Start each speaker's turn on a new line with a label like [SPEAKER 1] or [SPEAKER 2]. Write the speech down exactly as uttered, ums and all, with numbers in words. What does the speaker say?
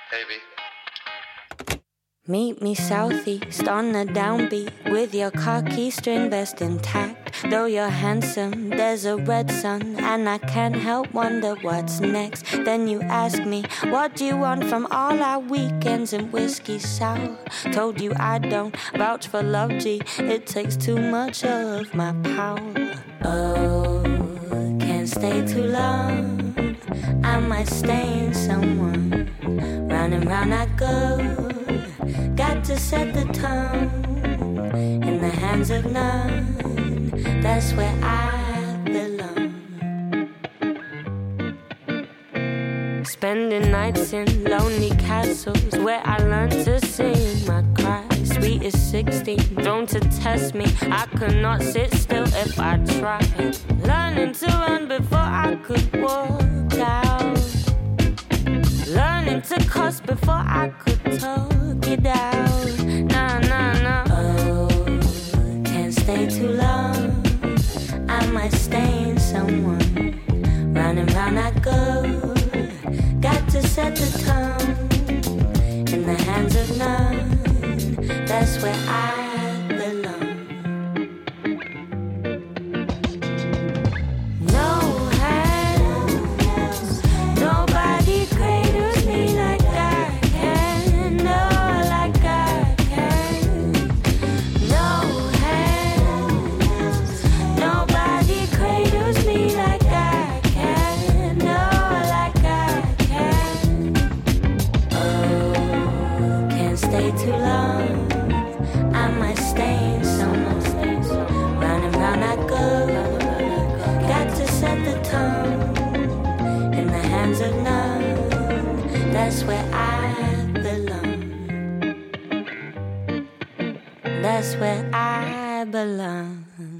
[SPEAKER 1] Baby.
[SPEAKER 2] Meet me southeast on the downbeat with your khaki string vest intact. Though you're handsome, there's a red sun, and I can't help wonder what's next. Then you ask me, what do you want from all our weekends in whiskey sour? Told you I don't vouch for love, G, it takes too much of my power. Oh, can't stay too long, I might stain someone. Round and round I go, got to set the tone. In the hands of none, that's where I belong. Spending nights in lonely castles where I learned to sing my cry. Sweet as sixteen, thrown to test me. I could not sit still if I tried. Learning to run before I could walk out. Learning to cuss before I could talk it out. Nah, nah, nah. Oh, can't stay too long, I might stain someone. Round and round I go, got to set the tone. In the hands of none, that's where I belong. No hands, nobody cradles me like I can. No, like I can. No hands, nobody cradles me like I can. No, like I can. Oh, can't stay too long, I might stain someone. Round and round I go, got to set the tone. In the hands of none, that's where I belong. That's where I belong.